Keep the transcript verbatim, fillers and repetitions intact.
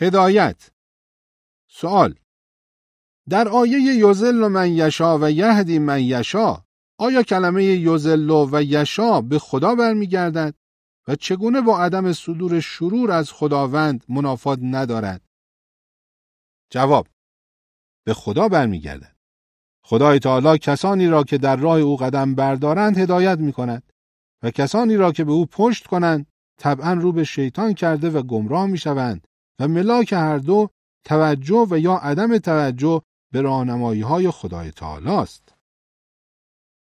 هدایت. سوال: در آیه یضل من یشاء و یهدی من یشاء آیا کلمه یضل و یشاء به خدا برمیگردد و چگونه با عدم صدور شرور از خداوند منافات ندارد؟ جواب: به خدا برمیگردد. خدای تعالی کسانی را که در راه او قدم بردارند هدایت می‌کند و کسانی را که به او پشت کنند طبعاً رو به شیطان کرده و گمراه می‌شوند و ملاک هر دو توجه و یا عدم توجه به راهنمایی‌های خدای تعالی است.